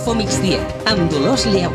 Infomigdia, amb Dolors Lleu.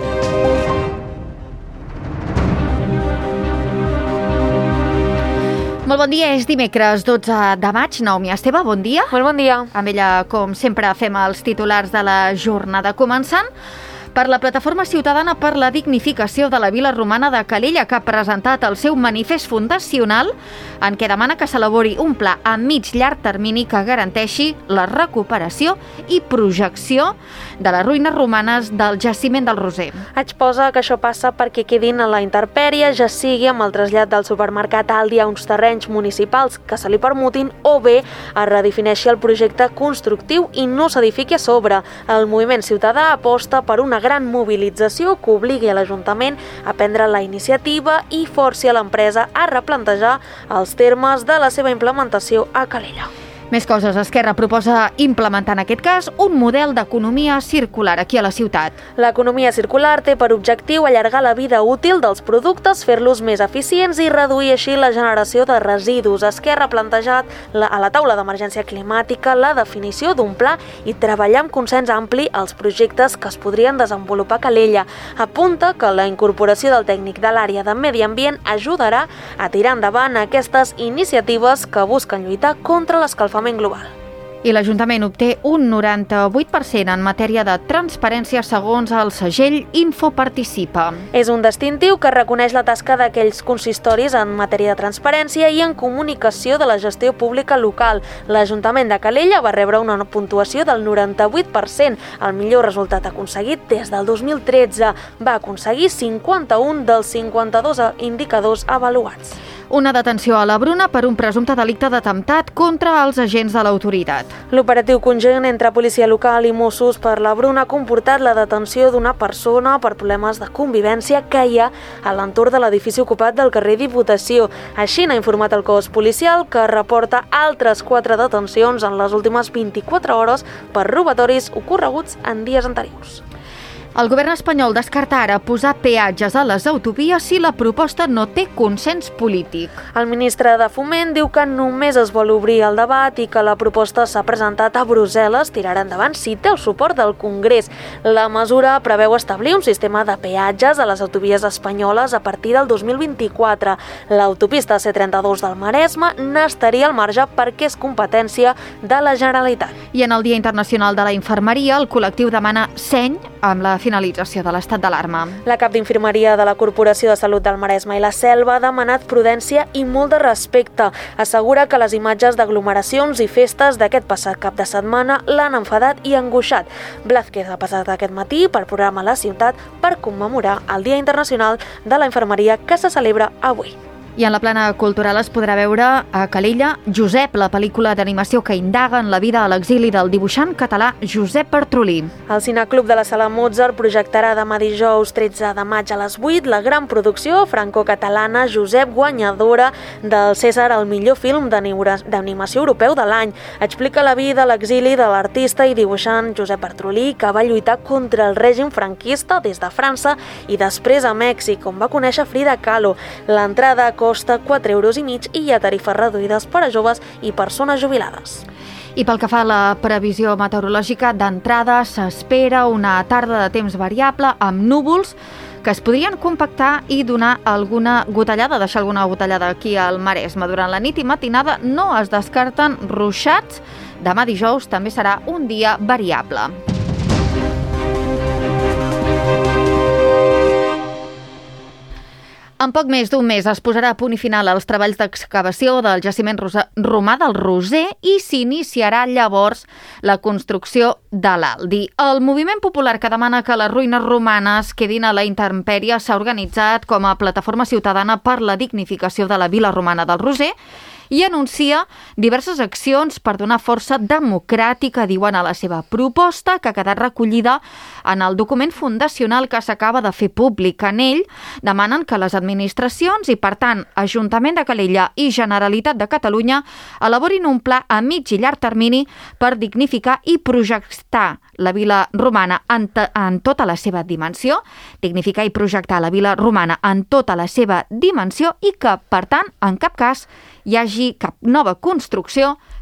Molt bon dia, és dimecres 12 de maig. Naomi Esteve, bon dia. Molt bon dia. Amb ella, com sempre, fem els titulars de la jornada, començant per la Plataforma Ciutadana per la Dignificació de la Vila Romana de Calella, que ha presentat el seu manifest fundacional en què demana que s'elabori un pla a mig llarg termini que garanteixi la recuperació i projecció de les ruïnes romanes del jaciment del Roser. Exposa que això passa perquè quedin a la intempèrie, ja sigui amb el trasllat del supermercat Aldi a uns terrenys municipals que se li permutin, o bé es redefineixi el projecte constructiu i no s'edifiqui a sobre. El moviment ciutadà aposta per una gran mobilització que obligui a l'Ajuntament a prendre la iniciativa i forci a l'empresa a replantejar els termes de la seva implementació a Calella. Més coses. Esquerra proposa implementar en aquest cas un model d'economia circular aquí a la ciutat. L'economia circular té per objectiu allargar la vida útil dels productes, fer-los més eficients i reduir així la generació de residus. Esquerra ha plantejat a la taula d'emergència climàtica la definició d'un pla i treballar amb consens ampli els projectes que es podrien desenvolupar a Calella. Apunta que la incorporació del tècnic de l'àrea de medi ambient ajudarà a tirar endavant aquestes iniciatives que busquen lluitar contra l'escalfament global. I l'Ajuntament obté un 98% en matèria de transparència segons el segell Infoparticipa. És un distintiu que reconeix la tasca d'aquells consistoris en matèria de transparència i en comunicació de la gestió pública local. L'Ajuntament de Calella va rebre una puntuació del 98%, el millor resultat aconseguit des del 2013. Va aconseguir 51 dels 52 indicadors avaluats. Una detenció a la Bruna per un presumpte delicte d'atemptat contra els agents de l'autoritat. L'operatiu conjunt entre policia local i Mossos per la Bruna ha comportat la detenció d'una persona per problemes de convivència que hi ha a l'entorn de l'edifici ocupat del carrer Diputació. Així n'ha informat el cos policial, que reporta altres 4 detencions en les últimes 24 hores per robatoris ocorreguts en dies anteriors. El govern espanyol descarta ara posar peatges a les autovies si la proposta no té consens polític. El ministre de Foment diu que només es vol obrir el debat i que la proposta s'ha presentat a Brussel·les, tirarà endavant si té el suport del Congrés. La mesura preveu establir un sistema de peatges a les autovies espanyoles a partir del 2024. L'autopista C32 del Maresme n'estaria al marge perquè és competència de la Generalitat. I en el Dia Internacional de la Infermeria, el col·lectiu demana seny amb la finalització de l'estat d'alarma. La cap d'infermeria de la Corporació de Salut del Maresme i la Selva ha demanat prudència i molt de respecte. Assegura que les imatges d'aglomeracions i festes d'aquest passat cap de setmana l'han enfadat i angoixat. Blázquez ha passat aquest matí per programa a la ciutat per commemorar el Dia Internacional de la Infermeria que se celebra avui. I en la plana cultural es podrà veure a Calella Josep, la pel·lícula d'animació que indaga en la vida a l'exili del dibuixant català Josep Bartrolí. El Cineclub de la Sala Mozart projectarà demà dijous 13 de maig a les 8 la gran producció franco-catalana Josep, guanyadora del César al millor film d'animació europeu de l'any. Explica la vida a l'exili de l'artista i dibuixant Josep Bartrolí, que va lluitar contra el règim franquista des de França i després a Mèxic, on va conèixer Frida Kahlo. L'entrada costa 4,5 euros i hi ha tarifes reduïdes per a joves i persones jubilades. I pel que fa a la previsió meteorològica, d'entrada s'espera una tarda de temps variable amb núvols que es podrien compactar i donar alguna gotellada, deixar alguna gotellada aquí al Maresme. Durant la nit i matinada no es descarten ruixats. Demà dijous també serà un dia variable. En poc més d'un mes es posarà a punt i final als treballs d'excavació del jaciment romà del Roser i s'iniciarà llavors la construcció de l'Aldi. El moviment popular que demana que les ruïnes romanes quedin a la intempèrie s'ha organitzat com a Plataforma Ciutadana per la Dignificació de la Vila Romana del Roser i anuncia diverses accions per donar força democràtica, diuen a la seva proposta, que ha quedat recollida en el document fundacional que s'acaba de fer públic. En ell demanen que les administracions i, per tant, Ajuntament de Calella i Generalitat de Catalunya elaborin un pla a mig i llarg termini per dignificar i projectar la vila romana en tota la seva dimensió, dignificar i projectar la vila romana en tota la seva dimensió i que, per tant, en cap cas hi hagi cap nova construcció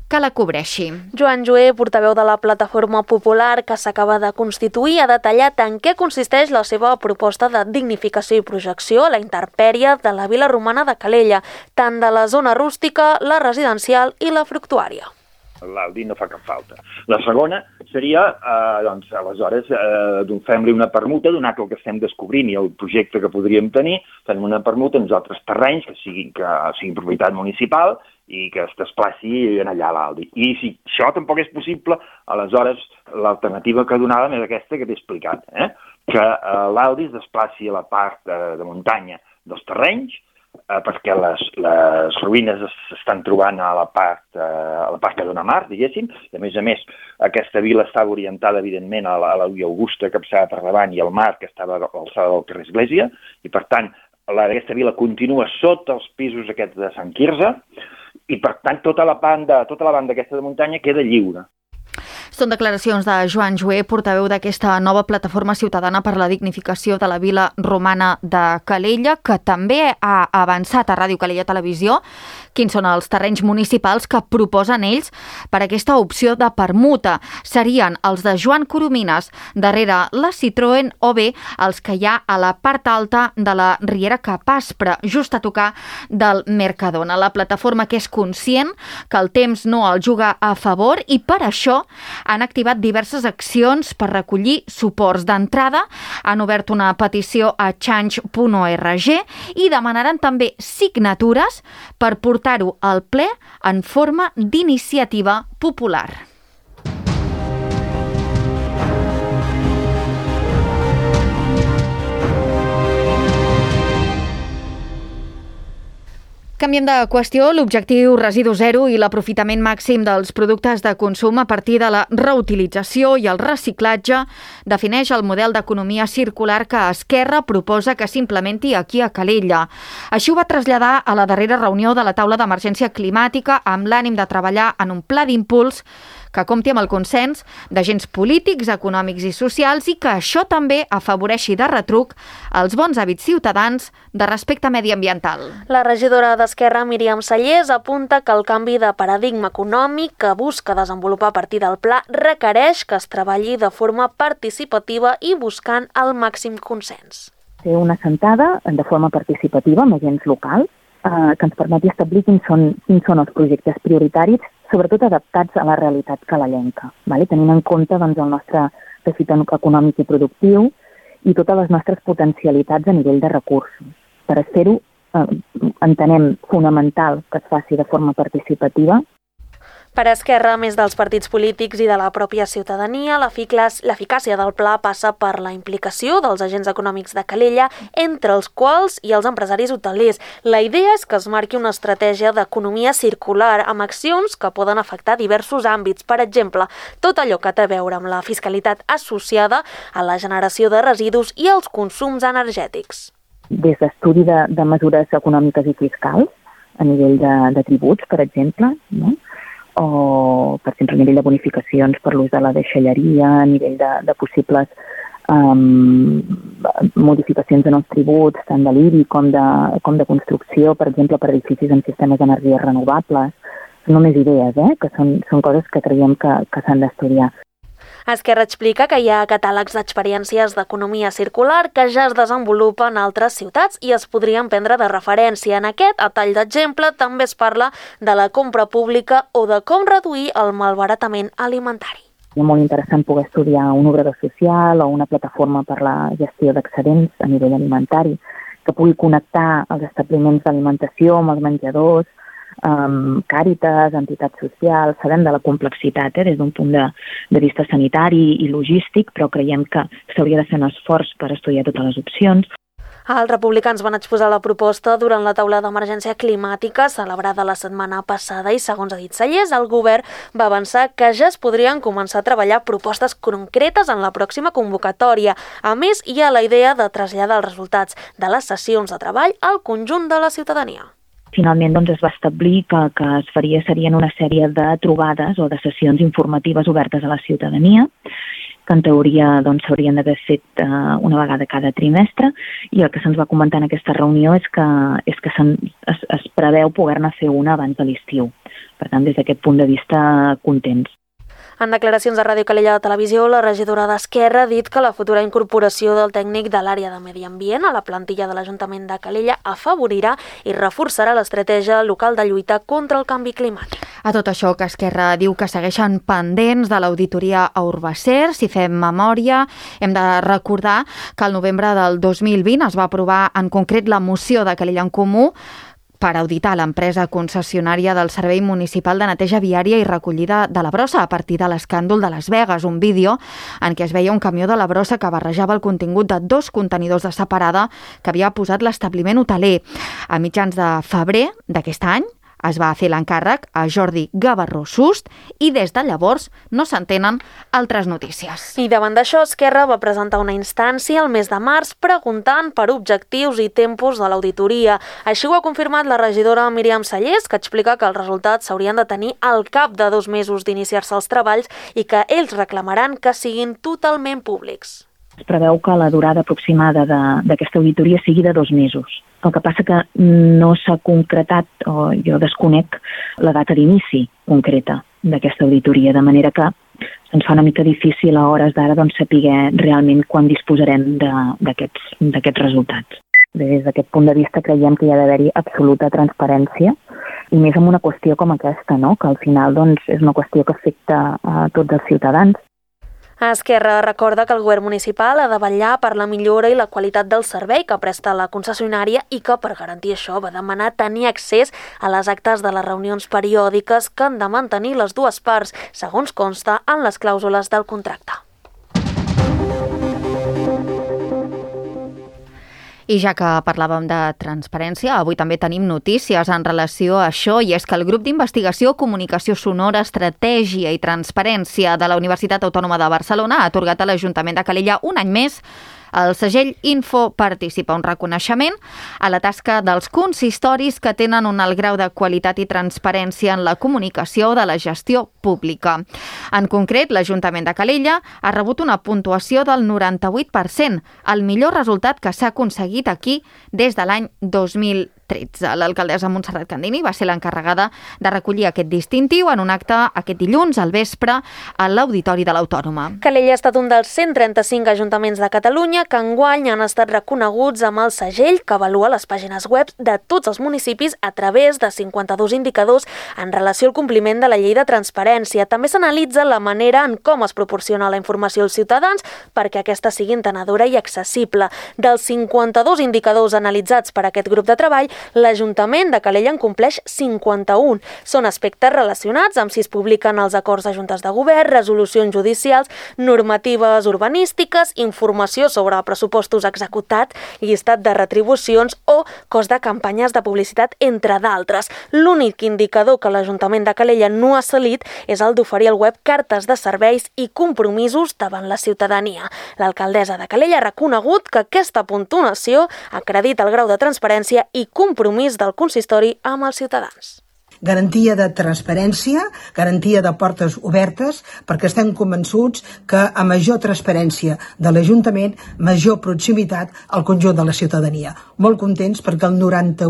que la cobreixi. Joan Joé, portaveu de la Plataforma Popular que s'acaba de constituir, ha detallat en què consisteix la seva proposta de dignificació i projecció a la intempèrie de la vila romana de Calella, tant de la zona rústica, la residencial i la fructuària. L'Aldi no fa cap falta. La segona seria, doncs, aleshores, fem-li una permuta, donat el que estem descobrint i el projecte que podríem tenir, fem una permuta en uns altres terrenys que siguin propietat municipal i que es desplaci allà a l'Aldi. I si això tampoc és possible, aleshores l'alternativa que donàvem és aquesta que t'he explicat, que l'Aldi es desplaci a la part de muntanya dels terrenys, perquè les ruïnes s'estan trobant a la part que dona mar, diguéssim, i a més, aquesta vila estava orientada, evidentment, a la via Augusta, que passava per davant, i al mar, que estava a l'alçada del carrer Església, i per tant, aquesta vila continua sota els pisos aquests de Sant Quirze, i per tant, tota la banda aquesta de muntanya queda lliure. Són declaracions de Joan Joé, portaveu d'aquesta nova plataforma ciutadana per la dignificació de la vila romana de Calella, que també ha avançat a Ràdio Calella Televisió quins són els terrenys municipals que proposen ells per aquesta opció de permuta. Serien els de Joan Coromines, darrere la Citroën, o bé els que hi ha a la part alta de la Riera Capaspre, just a tocar del Mercadona. La plataforma que és conscient que el temps no el juga a favor i per això han activat diverses accions per recollir suports. D'entrada, han obert una petició a change.org i demanaran també signatures per portar-ho al ple en forma d'iniciativa popular. Canviem de qüestió. L'objectiu residu zero i l'aprofitament màxim dels productes de consum a partir de la reutilització i el reciclatge defineix el model d'economia circular que Esquerra proposa que s'implementi aquí a Calella. Així ho va traslladar a la darrera reunió de la taula d'emergència climàtica amb l'ànim de treballar en un pla d'impuls que compti amb el consens d'agents polítics, econòmics i socials i que això també afavoreixi de retruc els bons hàbits ciutadans de respecte mediambiental. La regidora d'Esquerra, Míriam Sallés, apunta que el canvi de paradigma econòmic que busca desenvolupar a partir del pla requereix que es treballi de forma participativa i buscant el màxim consens. Fer una assentada de forma participativa amb agents locals que ens permeti establir quins són els projectes prioritaris, sobretot adaptats a la realitat calellenca, tenint en compte el nostre teixit econòmic i productiu i totes les nostres potencialitats a nivell de recursos. Per fer-ho, entenem fonamental que es faci de forma participativa. Per Esquerra, a més dels partits polítics i de la pròpia ciutadania, l'eficàcia del pla passa per la implicació dels agents econòmics de Calella, entre els quals hi ha els empresaris hotelers. La idea és que es marqui una estratègia d'economia circular amb accions que poden afectar diversos àmbits. Per exemple, tot allò que té a veure amb la fiscalitat associada a la generació de residus i els consums energètics. Des d'estudi de mesures econòmiques i fiscals, a nivell de tributs, per exemple, o, per exemple, a nivell de bonificacions per l'ús de la deixalleria, a nivell de possibles modificacions en els tributs, tant de l'IBI com de construcció, per exemple, per edificis amb sistemes d'energies renovables. Són només idees, que són coses que creiem que s'han d'estudiar. Esquerra explica que hi ha catàlegs d'experiències d'economia circular que ja es desenvolupen en altres ciutats i es podrien prendre de referència. En aquest, a tall d'exemple, també es parla de la compra pública o de com reduir el malbaratament alimentari. És molt interessant poder estudiar un obrador social o una plataforma per la gestió d'excedents a nivell alimentari que pugui connectar els establiments d'alimentació amb els menjadors, Càritas, entitats socials. Sabem de la complexitat des d'un punt de vista sanitari i logístic, però creiem que s'hauria de fer un esforç per estudiar totes les opcions. Els republicans van exposar la proposta durant la taula d'emergència climàtica celebrada la setmana passada i, segons ha dit Sallés, el govern va avançar que ja es podrien començar a treballar propostes concretes en la pròxima convocatòria. A més, hi ha la idea de traslladar els resultats de les sessions de treball al conjunt de la ciutadania. Finalment es va establir que es serien una sèrie de trobades o de sessions informatives obertes a la ciutadania, que en teoria s'haurien d'haver fet una vegada cada trimestre, i el que se'ns va comentar en aquesta reunió és que es preveu poder-ne fer una abans de l'estiu. Per tant, des d'aquest punt de vista, contents. En declaracions de Ràdio Calella de Televisió, la regidora d'Esquerra ha dit que la futura incorporació del tècnic de l'àrea de Medi Ambient a la plantilla de l'Ajuntament de Calella afavorirà i reforçarà l'estratègia local de lluita contra el canvi climàtic. A tot això, que Esquerra diu que segueixen pendents de l'auditoria a Urbacer. Si fem memòria, hem de recordar que al novembre del 2020 es va aprovar en concret la moció de Calella en Comú per auditar l'empresa concessionària del Servei Municipal de Neteja Viària i Recollida de la Brossa a partir de l'escàndol de Las Vegas, un vídeo en què es veia un camió de la Brossa que barrejava el contingut de 2 contenidors de separada que havia posat l'establiment hoteler. A mitjans de febrer d'aquest any es va fer l'encàrrec a Jordi Gavarró Sust i des de llavors no s'entenen altres notícies. I davant d'això, Esquerra va presentar una instància el mes de març preguntant per objectius i tempos de l'auditoria. Així ho ha confirmat la regidora Míriam Sallés, que explica que els resultats s'haurien de tenir al cap de 2 mesos d'iniciar-se els treballs i que ells reclamaran que siguin totalment públics. Es preveu que la durada aproximada d'aquesta auditoria sigui de 2 mesos. El que passa que no s'ha concretat, o jo desconec, la data d'inici concreta d'aquesta auditoria, de manera que ens fa una mica difícil a hores d'ara saber realment quan disposarem d'aquests resultats. Des d'aquest punt de vista creiem que hi ha d'haver-hi absoluta transparència, i més en una qüestió com aquesta, no? Que al final és una qüestió que afecta a tots els ciutadans. Esquerra recorda que el govern municipal ha de vetllar per la millora i la qualitat del servei que presta la concessionària i que per garantir això va demanar tenir accés a les actes de les reunions periòdiques que han de mantenir les dues parts, segons consta en les clàusules del contracte. I ja que parlàvem de transparència, avui també tenim notícies en relació a això, i és que el grup d'investigació, comunicació sonora, estratègia i transparència de la Universitat Autònoma de Barcelona ha atorgat a l'Ajuntament de Calella un any més el segell Info Participa, un reconeixement a la tasca dels consistoris que tenen un alt grau de qualitat i transparència en la comunicació de la gestió pública. En concret, l'Ajuntament de Calella ha rebut una puntuació del 98%, el millor resultat que s'ha aconseguit aquí des de l'any 2013. L'alcaldessa Montserrat Candini va ser l'encarregada de recollir aquest distintiu en un acte aquest dilluns al vespre a l'Auditori de l'Autònoma. Calella ha estat un dels 135 ajuntaments de Catalunya que enguany han estat reconeguts amb el segell que avalua les pàgines web de tots els municipis a través de 52 indicadors en relació al compliment de la llei de transparència. També s'analitza la manera en com es proporciona la informació als ciutadans perquè aquesta sigui entenedora i accessible. Dels 52 indicadors analitzats per aquest grup de treball, l'Ajuntament de Calella en compleix 51. Són aspectes relacionats amb si es publiquen els acords de juntes de govern, resolucions judicials, normatives urbanístiques, informació sobre pressupostos executats, llistat de retribucions o cost de campanyes de publicitat, entre d'altres. L'únic indicador que l'Ajuntament de Calella no ha assolit és el d'oferir al web cartes de serveis i compromisos davant la ciutadania. L'alcaldessa de Calella ha reconegut que aquesta puntuació acredita el grau de transparència i compromís del consistori amb els ciutadans. Garantia de transparència, garantia de portes obertes, perquè estem convençuts que a major transparència de l'Ajuntament, major proximitat al conjunt de la ciutadania. Molt contents perquè el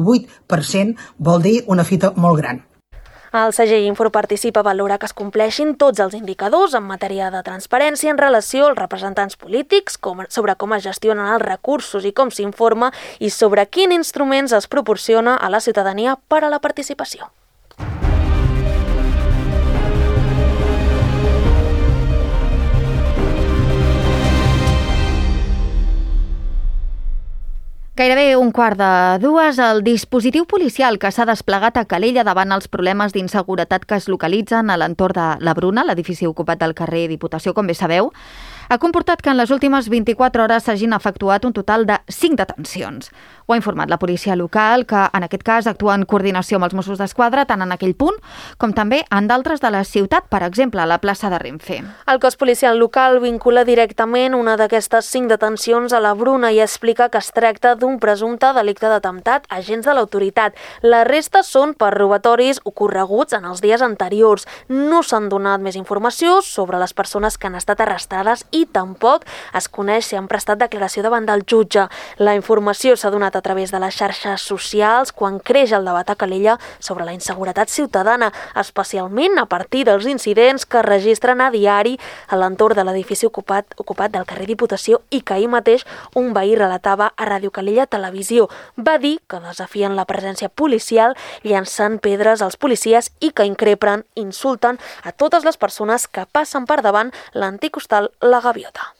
98% vol dir una fita molt gran. El segell Info Participa valora que es compleixin tots els indicadors en matèria de transparència en relació als representants polítics, sobre com es gestionen els recursos i com s'informa, i sobre quins instruments es proporciona a la ciutadania per a la participació. Gairebé 1:15, el dispositiu policial que s'ha desplegat a Calella davant els problemes d'inseguretat que es localitzen a l'entorn de la Bruna, l'edifici ocupat del carrer Diputació, com bé sabeu, ha comportat que en les últimes 24 hores s'hagin efectuat un total de 5 detencions. Ho ha informat la policia local, que en aquest cas actua en coordinació amb els Mossos d'Esquadra, tant en aquell punt com també en d'altres de la ciutat, per exemple, a la plaça de Renfe. El cos policial local vincula directament una d'aquestes 5 detencions a la Bruna i explica que es tracta d'un presumpte delicte d'atemptat a agents de l'autoritat. La resta són per robatoris ocorreguts en els dies anteriors. No s'han donat més informació sobre les persones que han estat arrestades i i tampoc es coneix si han prestat declaració davant del jutge. La informació s'ha donat a través de les xarxes socials quan creix el debat a Calella sobre la inseguretat ciutadana, especialment a partir dels incidents que es registren a diari a l'entorn de l'edifici ocupat del carrer Diputació i que ahir mateix un veí relatava a Ràdio Calella Televisió. Va dir que desafien la presència policial llançant pedres als policies i que increpen, insulten a totes les persones que passen per davant l'antic hostal La Gaviota.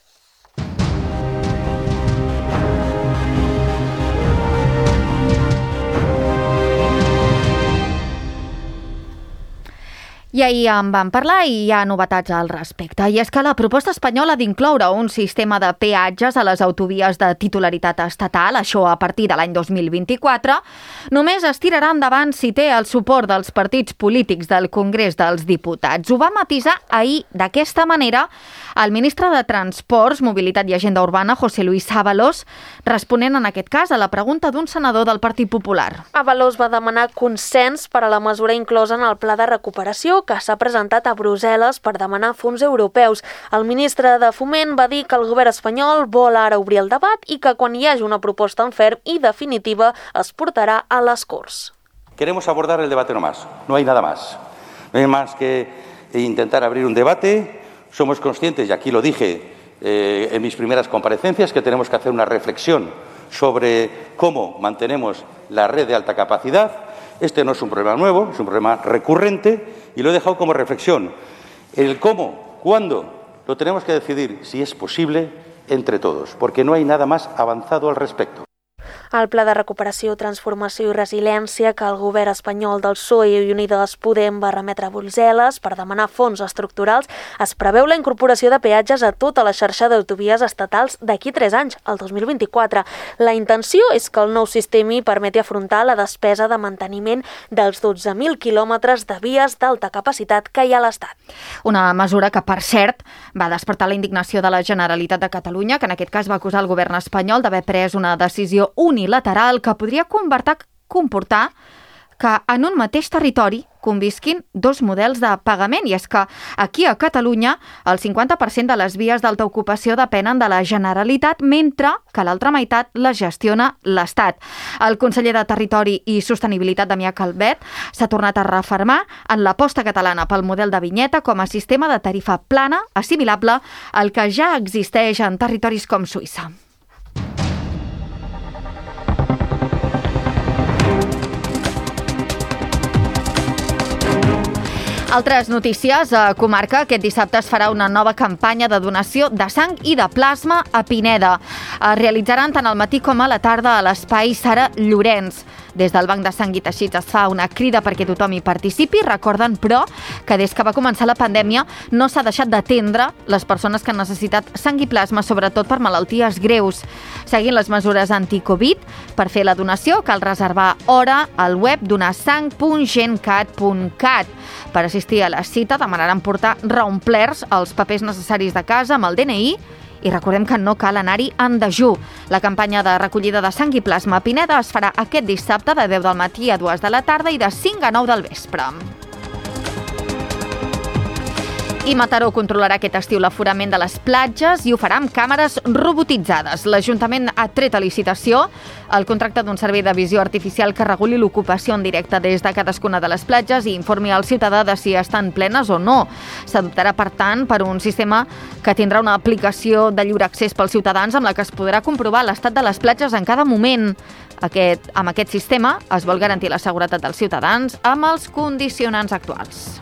I ahir en vam parlar i hi ha novetats al respecte. I és que la proposta espanyola d'incloure un sistema de peatges a les autovies de titularitat estatal, això a partir de l'any 2024, només es tirarà endavant si té el suport dels partits polítics del Congrés dels Diputats. Ho va matisar ahir d'aquesta manera el ministre de Transports, Mobilitat i Agenda Urbana, José Luis Ábalos, responent en aquest cas a la pregunta d'un senador del Partit Popular. Ábalos va demanar consens per a la mesura inclosa en el pla de recuperació que s'ha presentat a Brussel·les per demanar fons europeus. El ministre de Foment va dir que el govern espanyol vol ara obrir el debat i que quan hi hagi una proposta en ferm i definitiva es portarà a les Corts. Queremos abordar el debate nomás, no hay nada más. No hay más que intentar abrir un debate. Somos conscientes, y aquí lo dije en mis primeras comparecencias, que tenemos que hacer una reflexión sobre cómo mantenemos la red de alta capacidad. Este no es un problema nuevo, es un problema recurrente y lo he dejado como reflexión. El cómo, cuándo, lo tenemos que decidir, si es posible, entre todos, porque no hay nada más avanzado al respecto. El Pla de Recuperació, Transformació i Resiliència que el govern espanyol del PSOE i Unides Podem va remetre a Brussel·les per demanar fons estructurals es preveu la incorporació de peatges a tota la xarxa d'autovies estatals d'aquí 3 anys, el 2024. La intenció és que el nou sistema permeti afrontar la despesa de manteniment dels 12.000 quilòmetres de vies d'alta capacitat que hi ha a l'Estat. Una mesura que, per cert, va despertar la indignació de la Generalitat de Catalunya, que en aquest cas va acusar el govern espanyol d'haver pres una decisió unilateral que podria comportar que en un mateix territori convisquin dos models de pagament. I és que aquí a Catalunya el 50% de les vies d'alta ocupació depenen de la Generalitat, mentre que l'altra meitat les gestiona l'Estat. El conseller de Territori i Sostenibilitat, Damià Calvet, s'ha tornat a refermar en l'aposta catalana pel model de vinyeta com a sistema de tarifa plana assimilable al que ja existeix en territoris com Suïssa. Altres notícies. A Comarca, aquest dissabte es farà una nova campanya de donació de sang i de plasma a Pineda. Es realitzaran tant al matí com a la tarda a l'espai Sara Llorenç. Des del Banc de Sang i Teixits es fa una crida perquè tothom hi participi. Recorden, però, que des que va començar la pandèmia no s'ha deixat d'atendre les persones que han necessitat sang i plasma, sobretot per malalties greus. Seguint les mesures anti-Covid, per fer la donació cal reservar hora al web donasang.gencat.cat. Per assistir a la cita demanaran portar reomplerts els papers necessaris de casa amb el DNI i recordem que no cal anar-hi en dejú. La campanya de recollida de sang i plasma a Pineda es farà aquest dissabte de 10 del matí a 2 de la tarda i de 5 a 9 del vespre. I Mataró controlarà aquest estiu l'aforament de les platges i ho farà amb càmeres robotitzades. L'Ajuntament ha tret a licitació el contracte d'un servei de visió artificial que reguli l'ocupació en directe des de cadascuna de les platges i informi al ciutadà de si estan plenes o no. S'adoptarà, per tant, per un sistema que tindrà una aplicació de lliure accés pels ciutadans amb la que es podrà comprovar l'estat de les platges en cada moment. Amb aquest sistema es vol garantir la seguretat dels ciutadans amb els condicionants actuals.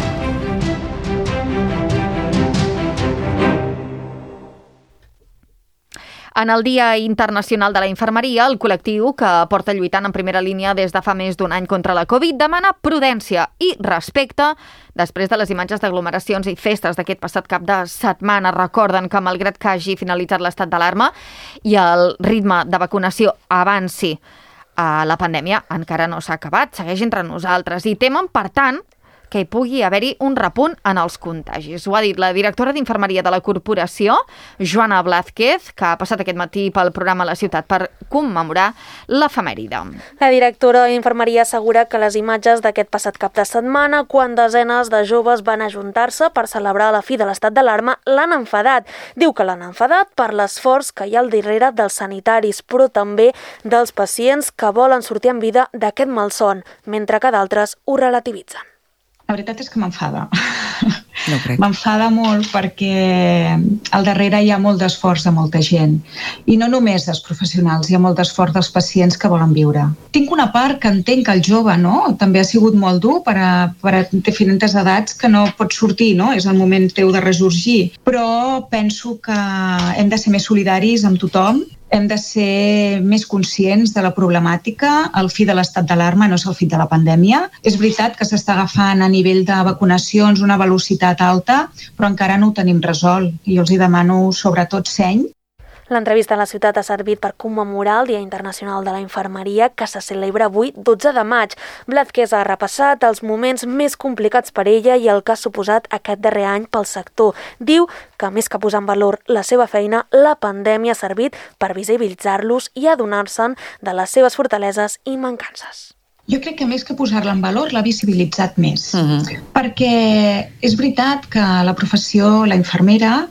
En el Dia Internacional de la Infermeria, el col·lectiu que porta lluitant en primera línia des de fa més d'un any contra la Covid demana prudència i respecte després de les imatges d'aglomeracions i festes d'aquest passat cap de setmana. Recorden que malgrat que hagi finalitzat l'estat d'alarma i el ritme de vacunació avanci, la pandèmia encara no s'ha acabat, segueix entre nosaltres i temen, per tant, que hi pugui haver-hi un repunt en els contagis. Ho ha dit la directora d'Infermeria de la Corporació, Joana Blázquez, que ha passat aquest matí pel programa La Ciutat per commemorar l'efemèride. La directora d'Infermeria assegura que les imatges d'aquest passat cap de setmana, quan desenes de joves van ajuntar-se per celebrar la fi de l'estat d'alarma, l'han enfadat. Diu que l'han enfadat per l'esforç que hi ha al darrere dels sanitaris, però també dels pacients que volen sortir en vida d'aquest malson, mentre que d'altres ho relativitzen. La veritat és que m'enfada. No crec. M'enfada molt perquè al darrere hi ha molt d'esforç de molta gent. I no només dels professionals, hi ha molt d'esforç dels pacients que volen viure. Tinc una part que entenc que el jove, no? També ha sigut molt dur per a diferents edats que no pots sortir, no? És el moment teu de ressorgir. Però penso que hem de ser més solidaris amb tothom. Hem de ser més conscients de la problemàtica. El fi de l'estat d'alarma no és el fi de la pandèmia. És veritat que s'està agafant a nivell de vacunacions una velocitat alta, però encara no ho tenim resolt. I jo els demano sobretot seny. L'entrevista a La Ciutat ha servit per commemorar el Dia Internacional de la Infermeria, que se celebra avui, 12 de maig. Blázquez ha repassat els moments més complicats per ella i el que ha suposat aquest darrer any pel sector. Diu que, més que posar en valor la seva feina, la pandèmia ha servit per visibilitzar-los i adonar-se'n de les seves fortaleses i mancances. Jo crec que més que posar-la en valor, l'ha visibilitzat més. Perquè és veritat que la professió, la infermera,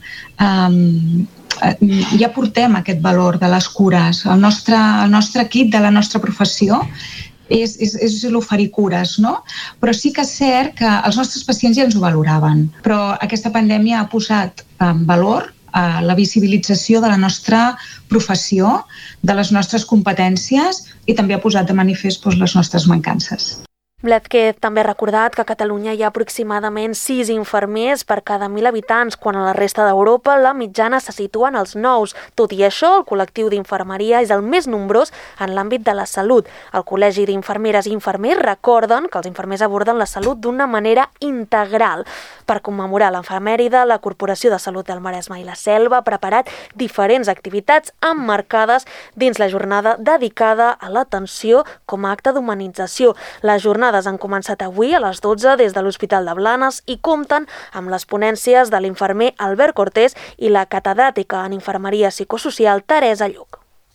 ja portem aquest valor de les cures. El nostre equip de la nostra professió és l'oferir cures, no? Però sí que és cert que els nostres pacients ja ens ho valoraven. Però aquesta pandèmia ha posat en valor la visibilització de la nostra professió, de les nostres competències i també ha posat de manifest les nostres mancances. Blázquez també ha recordat que a Catalunya hi ha aproximadament 6 infermers per cada 1.000 habitants, quan a la resta d'Europa la mitjana se situa en els 9. Tot i això, el col·lectiu d'infermeria és el més nombrós en l'àmbit de la salut. El Col·legi d'Infermeres i Infermers recorden que els infermers aborden la salut d'una manera integral. Per commemorar l'efemèride, la Corporació de Salut del Maresme i la Selva ha preparat diferents activitats emmarcades dins la jornada dedicada a l'atenció com a acte d'humanització. Les jornades han començat avui a les 12 des de l'Hospital de Blanes i compten amb les ponències de l'infermer Albert Cortés i la catedràtica en Infermeria Psicosocial Teresa Lluc.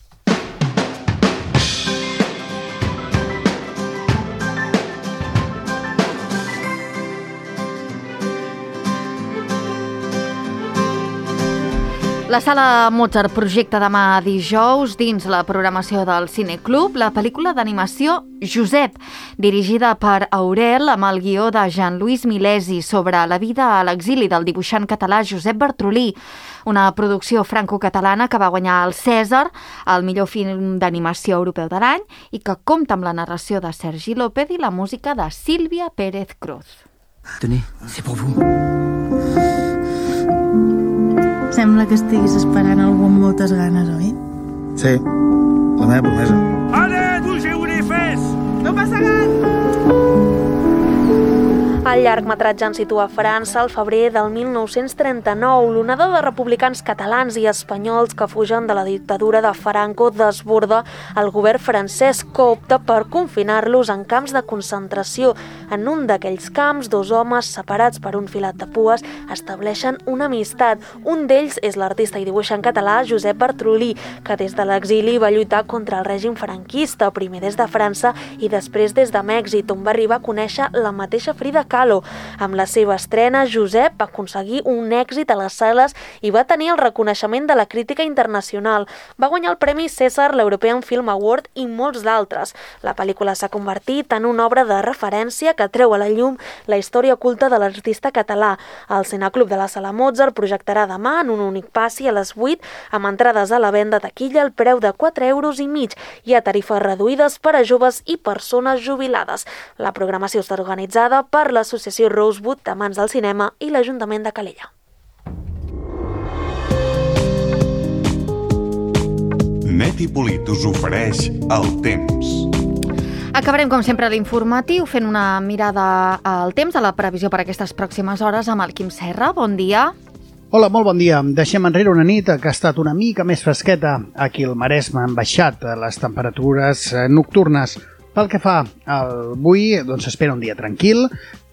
La Sala Mozart projecta demà dijous dins la programació del Cineclub la pel·lícula d'animació Josep, dirigida per Aurel amb el guió de Jean-Louis Milesi sobre la vida a l'exili del dibuixant català Josep Bartrolí, una producció franco-catalana que va guanyar el Cèsar, el millor film d'animació europeu de l'any, i que compta amb la narració de Sergi López i la música de Sílvia Pérez Cruz. Tenez, c'est pour vous. Sembla que estiguis esperant algú amb moltes ganes, oi? Sí, la meva promesa. Allez, bougez-vous les fesses! No passa res! El llargmetratge ens situa a França al febrer del 1939. L'onada de republicans catalans i espanyols que fugen de la dictadura de Franco desborda el govern francès, que opta per confinar-los en camps de concentració. En un d'aquells camps, 2 homes separats per un filat de pues estableixen una amistat. Un d'ells és l'artista i dibuixant català Josep Bartrolí, que des de l'exili va lluitar contra el règim franquista, primer des de França i després des de Mèxic, on va arribar a conèixer la mateixa Frida Kahlo. Amb la seva estrena, Josep va aconseguir un èxit a les sales i va tenir el reconeixement de la crítica internacional. Va guanyar el Premi Cèsar, l'European Film Award i molts d'altres. La pel·lícula s'ha convertit en una obra de referència que treu a la llum la història oculta de l'artista català. El Cineclub de la Sala Mozart projectarà demà en un únic passi a les 8, amb entrades a la venda taquilla al preu de 4,5 euros. Hi ha tarifes reduïdes per a joves i persones jubilades. La programació està organitzada per l'Associació Rosewood d'Amants del Cinema i l'Ajuntament de Calella. Neti Polit us ofereix el temps. Acabarem, com sempre, l'informatiu fent una mirada al temps, a la previsió per aquestes pròximes hores amb el Quim Serra. Bon dia. Hola, molt bon dia. Deixem enrere una nit que ha estat una mica més fresqueta. Aquí al Maresme han baixat les temperatures nocturnes. Pel que fa al avui, doncs s'espera un dia tranquil,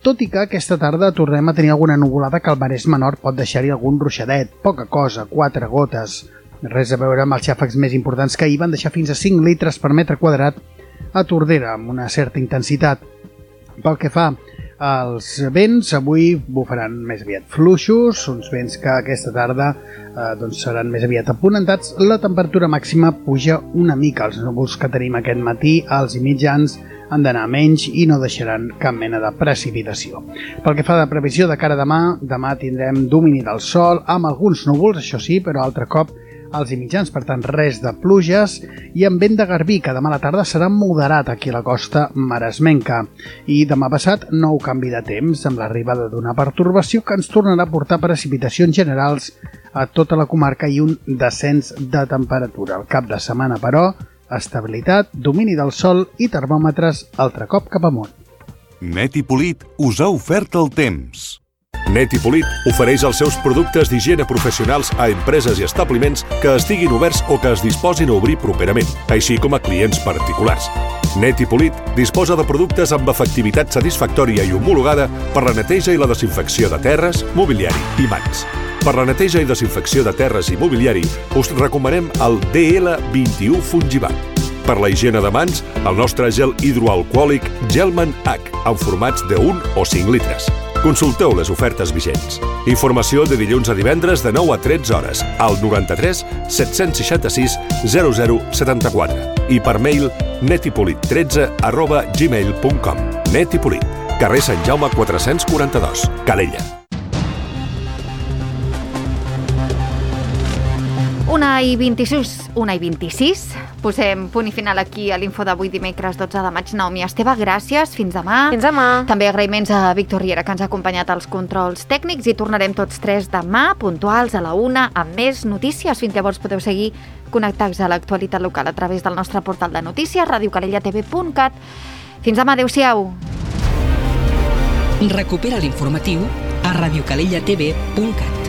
tot i que aquesta tarda tornem a tenir alguna nuvolada que al Maresme Nord pot deixar-hi algun ruixadet, poca cosa, 4 gotes. Res a veure amb els xàfecs més importants que ahir van deixar fins a 5 litres per metre quadrat a Tordera, amb una certa intensitat. Pel que fa als vents, avui bufaran més aviat fluixos, uns vents que aquesta tarda seran més aviat aponentats. La temperatura màxima puja una mica. Els núvols que tenim aquest matí, alts i mitjans, han d'anar menys i no deixaran cap mena de precipitació. Pel que fa de previsió de cara a demà tindrem domini del sol, amb alguns núvols, això sí, però altre cop alts i mitjans, per tant res de pluges, i amb vent de garbí, que demà a la tarda serà moderat aquí a la costa maresmenca. I demà passat, nou canvi de temps, amb l'arribada d'una pertorbació que ens tornarà a portar precipitacions generals a tota la comarca i un descens de temperatura. Al cap de setmana, però, estabilitat, domini del sol i termòmetres altre cop cap amunt. Net i Polit us ha ofert el temps. Net i Polit ofereix els seus productes d'higiene professionals a empreses i establiments que estiguin oberts o que es disposin a obrir properament, així com a clients particulars. Net i Polit disposa de productes amb efectivitat satisfactòria i homologada per la neteja i la desinfecció de terres, mobiliari i mans. Per la neteja i desinfecció de terres i mobiliari us recomanem el DL21 Fungibat. Per la higiene de mans, el nostre gel hidroalcohòlic Gelman H, en formats de 1 o 5 litres. Consulteu les ofertes vigents. Informació de dilluns a divendres de 9 a 13 hores al 93 766 0074 i per mail netipolit13@gmail.com. Net i Polit, carrer Sant Jaume 442, Calella. 1:26. Posem punt i final aquí a l'info d'avui dimecres 12 de maig. Naomi Esteve, gràcies. Fins demà. Fins demà. També agraïments a Víctor Riera, que ens ha acompanyat als controls tècnics, i tornarem tots tres demà, puntuals a la 1, amb més notícies. Fins llavors podeu seguir connectats a l'actualitat local a través del nostre portal de notícies, radiocalellatv.cat. Fins demà, adeu-siau. Recupera l'informatiu a radiocalellatv.cat.